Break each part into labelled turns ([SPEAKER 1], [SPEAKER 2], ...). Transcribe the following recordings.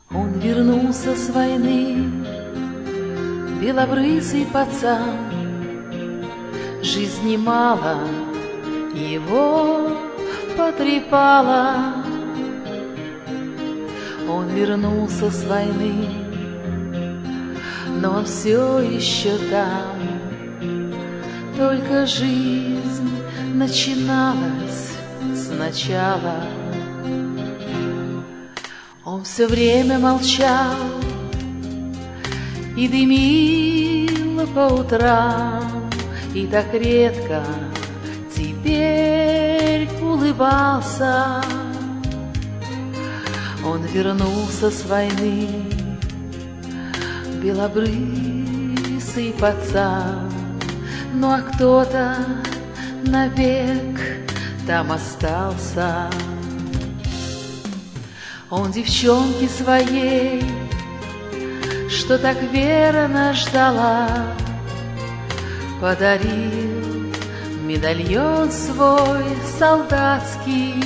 [SPEAKER 1] Он вернулся с войны, белобрысый пацан. Жизни мало его потрепала. Он вернулся с войны, но он все еще там. Только жизнь начиналась сначала. Он все время молчал и дымил по утрам, и так редко теперь улыбался. Он вернулся с войны, белобрысый пацан. Ну а кто-то навек там остался. Он девчонки своей, что так верно ждала, подарил медальон свой солдатский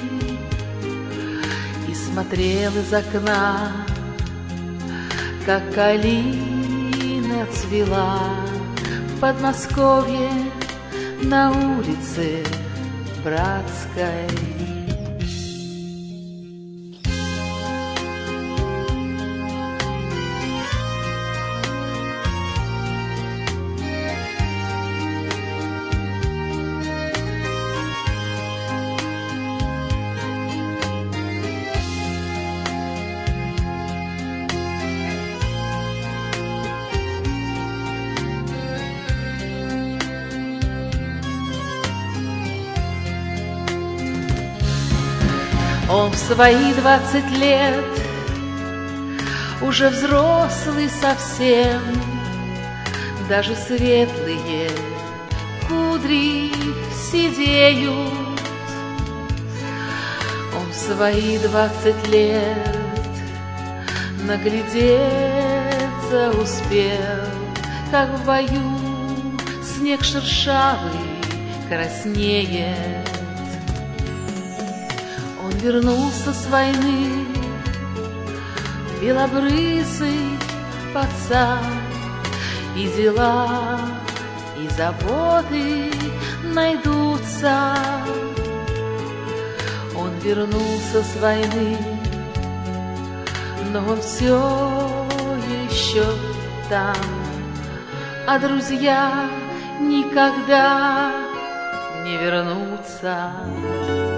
[SPEAKER 1] и смотрел из окна, как калина цвела в Подмосковье на улице Братской. Он в свои 20 лет уже взрослый совсем, даже светлые кудри сидеют. Он в свои 20 лет наглядеться успел, как в бою снег шершавый краснеет. Он вернулся с войны, белобрысый пацан, и дела, и заботы найдутся. Он вернулся с войны, но он все еще там, а друзья никогда не вернутся.